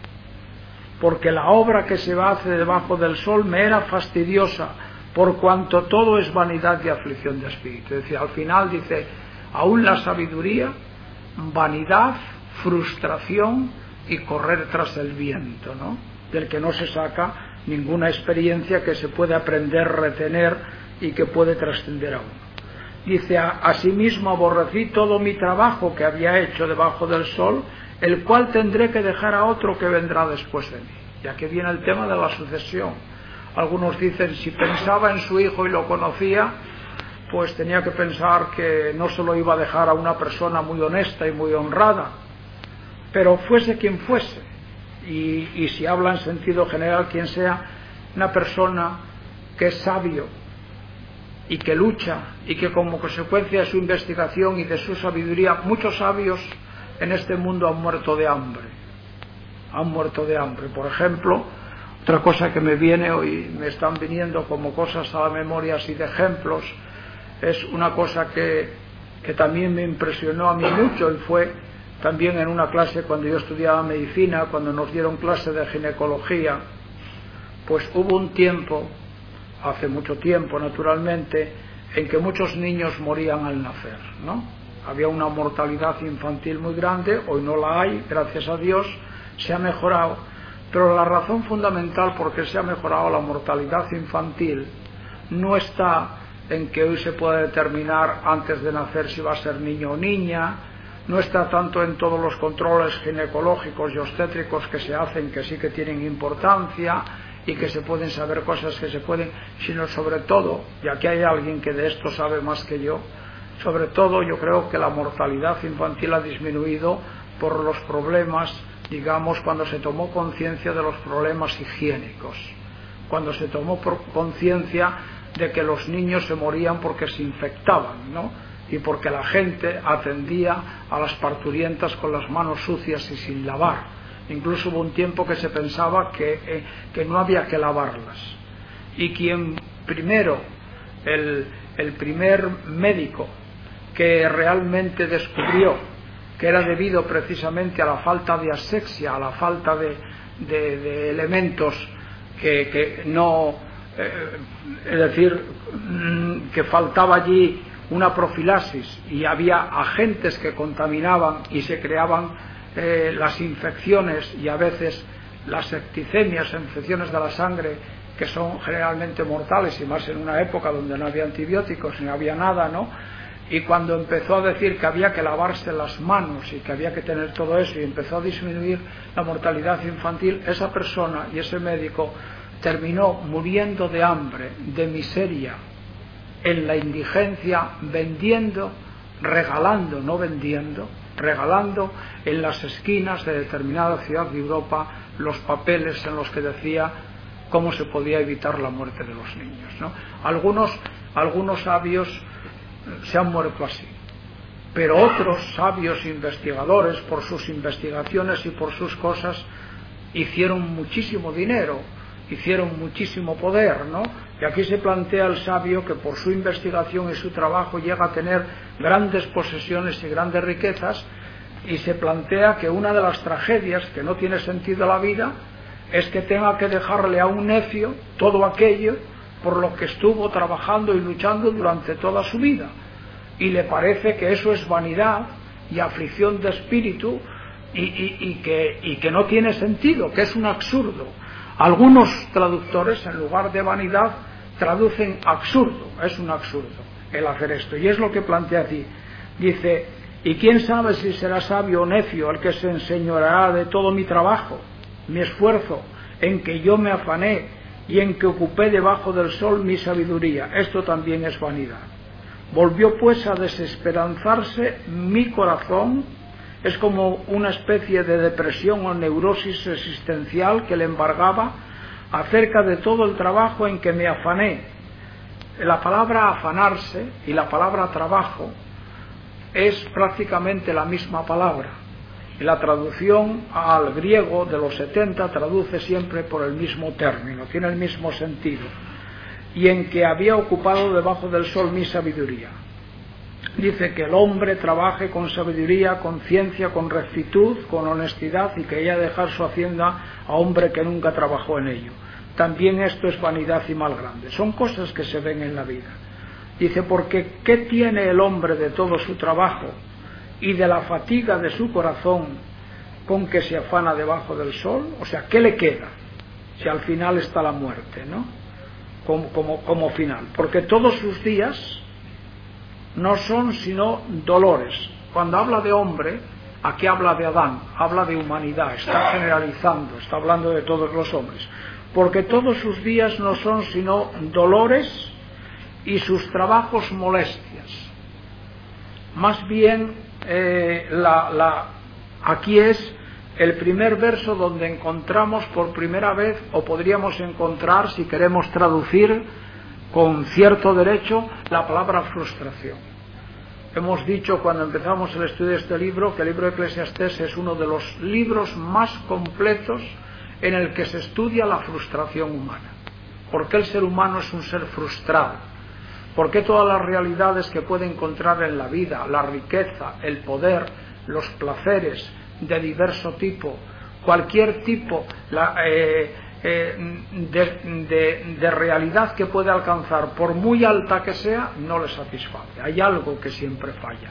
porque la obra que se hace debajo del sol me era fastidiosa, por cuanto todo es vanidad y aflicción de espíritu. Es decir, al final dice: aún la sabiduría, vanidad, frustración y correr tras el viento, ¿no? Del que no se saca ninguna experiencia que se puede aprender, retener y que puede trascender a uno. Dice: asimismo aborrecí todo mi trabajo que había hecho debajo del sol, el cual tendré que dejar a otro que vendrá después de mí. Y aquí viene el tema de la sucesión. Algunos dicen: si pensaba en su hijo y lo conocía, pues tenía que pensar que no se lo iba a dejar a una persona muy honesta y muy honrada, pero fuese quien fuese, y, y si habla en sentido general, quien sea, una persona que es sabio y que lucha, y que como consecuencia de su investigación y de su sabiduría, muchos sabios en este mundo han muerto de hambre, han muerto de hambre. Por ejemplo, otra cosa que me viene hoy, me están viniendo como cosas a la memoria así de ejemplos, es una cosa que, que también me impresionó a mí mucho, y fue también en una clase cuando yo estudiaba medicina, cuando nos dieron clase de ginecología. Pues hubo un tiempo, hace mucho tiempo naturalmente, en que muchos niños morían al nacer, ¿no? Había una mortalidad infantil muy grande, hoy no la hay, gracias a Dios, se ha mejorado, pero la razón fundamental por qué se ha mejorado la mortalidad infantil no está en que hoy se pueda determinar antes de nacer si va a ser niño o niña, no está tanto en todos los controles ginecológicos y obstétricos que se hacen, que sí que tienen importancia y que se pueden saber cosas que se pueden, sino sobre todo, y aquí hay alguien que de esto sabe más que yo, sobre todo yo creo que la mortalidad infantil ha disminuido por los problemas, digamos, cuando se tomó conciencia de los problemas higiénicos, cuando se tomó conciencia de que los niños se morían porque se infectaban, ¿no? Y porque la gente atendía a las parturientas con las manos sucias y sin lavar. Incluso hubo un tiempo que se pensaba que, eh, que no había que lavarlas. Y quien primero, el, el primer médico que realmente descubrió que era debido precisamente a la falta de asexia, a la falta de, de, de elementos que, que no, eh, es decir, que faltaba allí una profilaxis y había agentes que contaminaban y se creaban eh, las infecciones y a veces las septicemias, infecciones de la sangre, que son generalmente mortales, y más en una época donde no había antibióticos ni había nada, ¿no? Y cuando empezó a decir que había que lavarse las manos y que había que tener todo eso, y empezó a disminuir la mortalidad infantil, esa persona y ese médico terminó muriendo de hambre, de miseria, en la indigencia, vendiendo, regalando, no vendiendo, regalando en las esquinas de determinada ciudad de Europa los papeles en los que decía cómo se podía evitar la muerte de los niños, ¿no? Algunos, algunos sabios se han muerto así, pero otros sabios investigadores, por sus investigaciones y por sus cosas, hicieron muchísimo dinero, hicieron muchísimo poder, ¿no? Y aquí se plantea el sabio que por su investigación y su trabajo llega a tener grandes posesiones y grandes riquezas, y se plantea que una de las tragedias que no tiene sentido la vida es que tenga que dejarle a un necio todo aquello por lo que estuvo trabajando y luchando durante toda su vida, y le parece que eso es vanidad y aflicción de espíritu y, y, y, que, y que no tiene sentido, que es un absurdo. Algunos traductores, en lugar de vanidad, traducen absurdo. Es un absurdo el hacer esto, y es lo que plantea aquí. Dice: ¿y quién sabe si será sabio o necio el que se enseñoreará de todo mi trabajo, mi esfuerzo, en que yo me afané y en que ocupé debajo del sol mi sabiduría? Esto también es vanidad. Volvió pues a desesperanzarse mi corazón. Es como una especie de depresión o neurosis existencial que le embargaba acerca de todo el trabajo en que me afané. La palabra afanarse y la palabra trabajo es prácticamente la misma palabra. Y la traducción al griego de los setenta traduce siempre por el mismo término, tiene el mismo sentido. Y en que había ocupado debajo del sol mi sabiduría. Dice que el hombre trabaje con sabiduría, con ciencia, con rectitud, con honestidad, y que haya de dejar su hacienda a hombre que nunca trabajó en ello. También esto es vanidad y mal grande. Son cosas que se ven en la vida. Dice: porque ¿qué tiene el hombre de todo su trabajo y de la fatiga de su corazón con que se afana debajo del sol? O sea, ¿qué le queda si al final está la muerte, ¿no? Como, como, como final. Porque todos sus días no son sino dolores. Cuando habla de hombre, aquí habla de Adán, habla de humanidad, está generalizando, está hablando de todos los hombres. Porque todos sus días no son sino dolores y sus trabajos molestias. Más bien, eh, la, la, aquí es el primer verso donde encontramos por primera vez, o podríamos encontrar, si queremos traducir con cierto derecho, la palabra frustración. Hemos dicho cuando empezamos el estudio de este libro que el libro de Eclesiastés es uno de los libros más completos en el que se estudia la frustración humana. ¿Por qué el ser humano es un ser frustrado? ¿Por qué todas las realidades que puede encontrar en la vida, la riqueza, el poder, los placeres de diverso tipo, cualquier tipo la, eh, eh, de, de, de realidad que puede alcanzar, por muy alta que sea, no le satisface? Hay algo que siempre falla.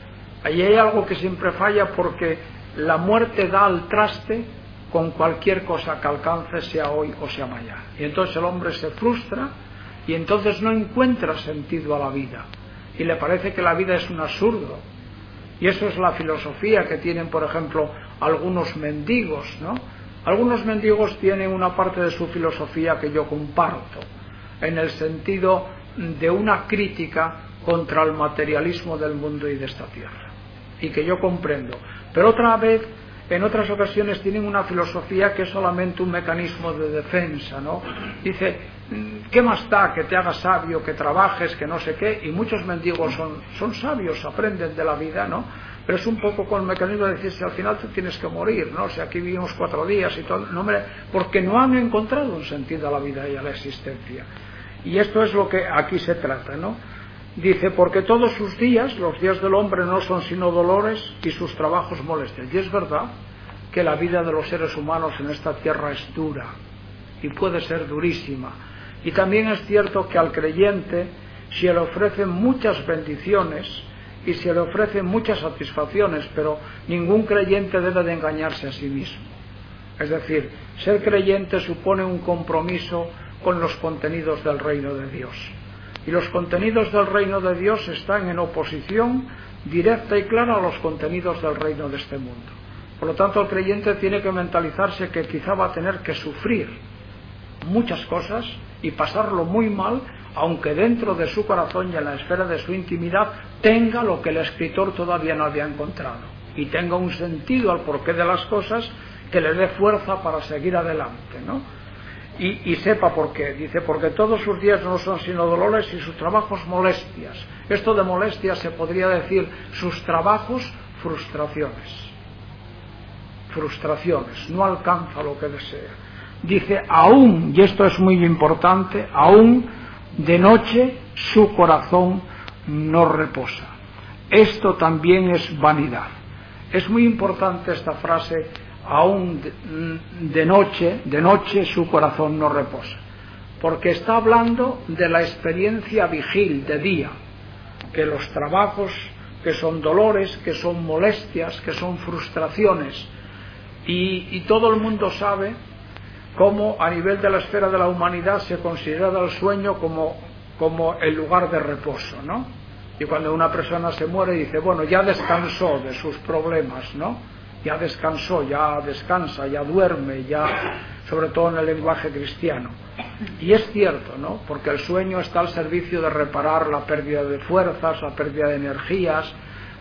Ahí hay algo que siempre falla, porque la muerte da al traste con cualquier cosa que alcance, sea hoy o sea mañana. Y entonces el hombre se frustra y entonces no encuentra sentido a la vida y le parece que la vida es un absurdo. Y eso es la filosofía que tienen, por ejemplo, algunos mendigos, ¿no? Algunos mendigos tienen una parte de su filosofía que yo comparto, en el sentido de una crítica contra el materialismo del mundo y de esta tierra, y que yo comprendo. Pero otra vez, en otras ocasiones tienen una filosofía que es solamente un mecanismo de defensa, ¿no? Dice: ¿qué más da que te hagas sabio, que trabajes, que no sé qué? Y muchos mendigos son, son sabios, aprenden de la vida, ¿no? Pero es un poco con el mecanismo de decir: si al final tú tienes que morir, ¿no? O sea, aquí vivimos cuatro días y todo, no me... porque no han encontrado un sentido a la vida y a la existencia. Y esto es lo que aquí se trata, ¿no? Dice: porque todos sus días, los días del hombre, no son sino dolores y sus trabajos molestias. Y es verdad que la vida de los seres humanos en esta tierra es dura y puede ser durísima. Y también es cierto que al creyente se le ofrecen muchas bendiciones y se le ofrecen muchas satisfacciones, pero ningún creyente debe de engañarse a sí mismo. Es decir, ser creyente supone un compromiso con los contenidos del reino de Dios. Y los contenidos del reino de Dios están en oposición directa y clara a los contenidos del reino de este mundo. Por lo tanto, el creyente tiene que mentalizarse que quizá va a tener que sufrir muchas cosas y pasarlo muy mal, aunque dentro de su corazón y en la esfera de su intimidad tenga lo que el escritor todavía no había encontrado, y tenga un sentido al porqué de las cosas que le dé fuerza para seguir adelante, ¿no? Y, y sepa por qué. Dice, porque todos sus días no son sino dolores y sus trabajos molestias. Esto de molestias se podría decir sus trabajos frustraciones. Frustraciones, no alcanza lo que desea. Dice, aún, y esto es muy importante, aún de noche su corazón no reposa. Esto también es vanidad. Es muy importante esta frase, aún de noche, de noche su corazón no reposa, porque está hablando de la experiencia vigil, de día, que los trabajos, que son dolores, que son molestias, que son frustraciones, y, y todo el mundo sabe cómo a nivel de la esfera de la humanidad se considera el sueño como, como el lugar de reposo, ¿no? Y cuando una persona se muere dice, bueno, ya descansó de sus problemas, ¿no? Ya descansó, ya descansa, ya duerme, ya, sobre todo en el lenguaje cristiano. Y es cierto, ¿no? Porque el sueño está al servicio de reparar la pérdida de fuerzas, la pérdida de energías,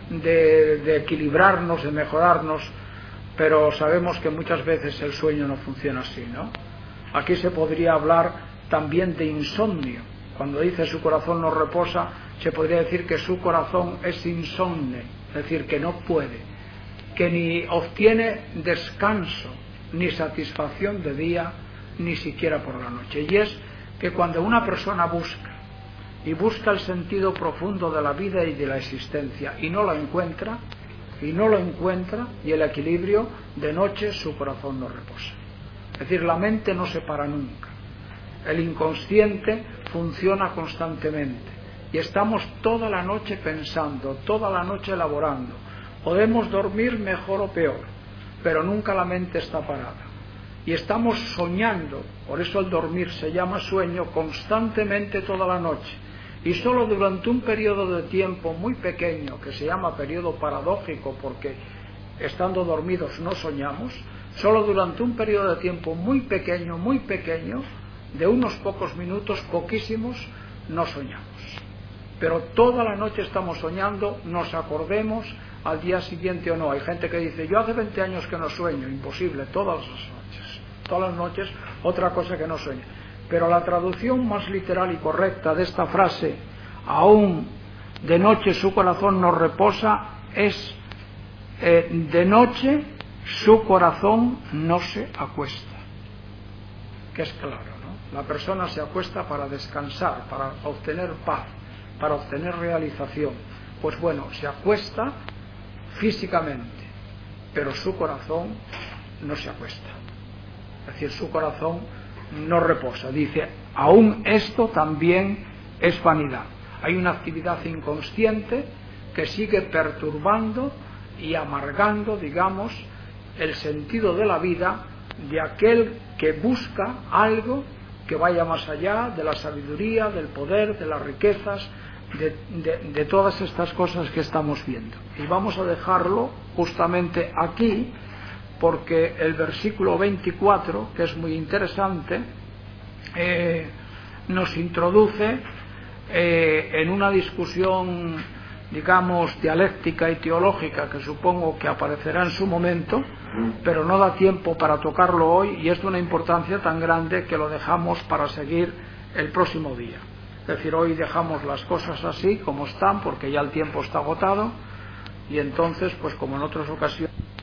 de, de equilibrarnos, de mejorarnos, pero sabemos que muchas veces el sueño no funciona así, ¿no? Aquí se podría hablar también de insomnio. Cuando dice su corazón no reposa, se podría decir que su corazón es insomne, es decir, que no puede, que ni obtiene descanso, ni satisfacción de día, ni siquiera por la noche. Y es que cuando una persona busca, y busca el sentido profundo de la vida y de la existencia, y no lo encuentra, y no lo encuentra, y el equilibrio, de noche su corazón no reposa. Es decir, la mente no se para nunca. El inconsciente funciona constantemente, y estamos toda la noche pensando, toda la noche elaborando. Podemos dormir mejor o peor, pero nunca la mente está parada. Y estamos soñando, por eso el dormir se llama sueño, constantemente toda la noche. Y solo durante un periodo de tiempo muy pequeño, que se llama periodo paradójico, porque estando dormidos no soñamos, solo durante un periodo de tiempo muy pequeño, muy pequeño, de unos pocos minutos, poquísimos, no soñamos. Pero toda la noche estamos soñando, nos acordemos al día siguiente o no. Hay gente que dice, yo hace veinte años que no sueño. Imposible, todas las noches, todas las noches, otra cosa que no sueño. Pero la traducción más literal y correcta de esta frase, aún de noche su corazón no reposa, es eh, de noche su corazón no se acuesta. Que es claro, ¿no? La persona se acuesta para descansar, para obtener paz, para obtener realización. Pues bueno, se acuesta físicamente, pero su corazón no se acuesta. Es decir, su corazón no reposa. Dice, aún esto también es vanidad. Hay una actividad inconsciente que sigue perturbando y amargando, digamos, el sentido de la vida de aquel que busca algo que vaya más allá de la sabiduría, del poder, de las riquezas, de, de, de todas estas cosas que estamos viendo. Y vamos a dejarlo justamente aquí, porque el versículo veinticuatro, que es muy interesante, eh, nos introduce eh, en una discusión, digamos, dialéctica y teológica, que supongo que aparecerá en su momento, pero no da tiempo para tocarlo hoy, y es de una importancia tan grande que lo dejamos para seguir el próximo día. Es decir, hoy dejamos las cosas así como están, porque ya el tiempo está agotado, y entonces, pues como en otras ocasiones,